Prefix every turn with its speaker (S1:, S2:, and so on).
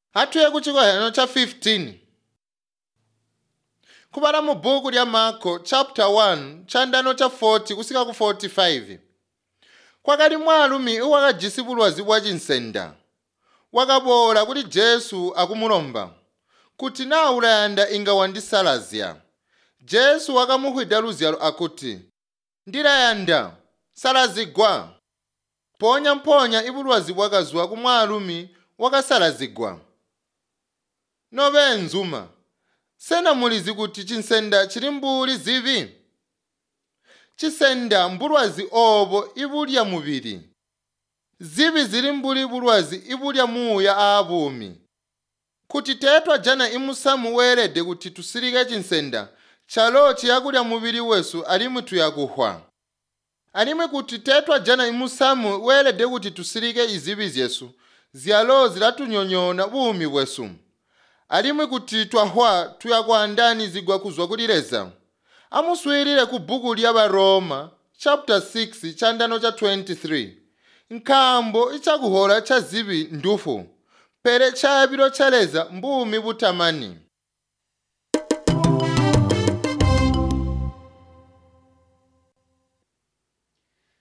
S1: Hatuye ku chigohano cha 15 kubala mu buku lya Marko chapter 1 chandano cha 40 kusika ku 45. Kwakali mwalumi wakajisi bulwazi bwa chinsenda wakabola kuti Jesu akumulomba kuti naulayanda inga wandisalazya. Jesu wakamuhwida luzyalo akuti, ndilayanda salazigwa. Ponya ibulwazi bwakazuwa kumwalumi wakasalazigwa. Nobe nzuma sena mulizi kuti chinsenda chili mbuli zivi. Chisenda mbulwazi obo ibulya mubiri. Zivi zili mbuli bulwazi ibulya muya abumi. Kuti tetwa jana imusamu werede kuti tusirike chinsenda chalo chiyakulya mubiri wesu alimwe tuyakuhwa. Alimwe kuti tetwa jana imusamu werede kuti tusirike izivi zyesu zyalo zilatunyonyona bumi bwesu. Alimwe kuti twahwa tuyakwandani zigwa kuzwa kulireza. Amuswirire ku buku lya Baroma chapter 6 chandano cha 23. Nkambo ichakuhola cha zivi ndufu. Pere chabiro chaleza mbumi butamani.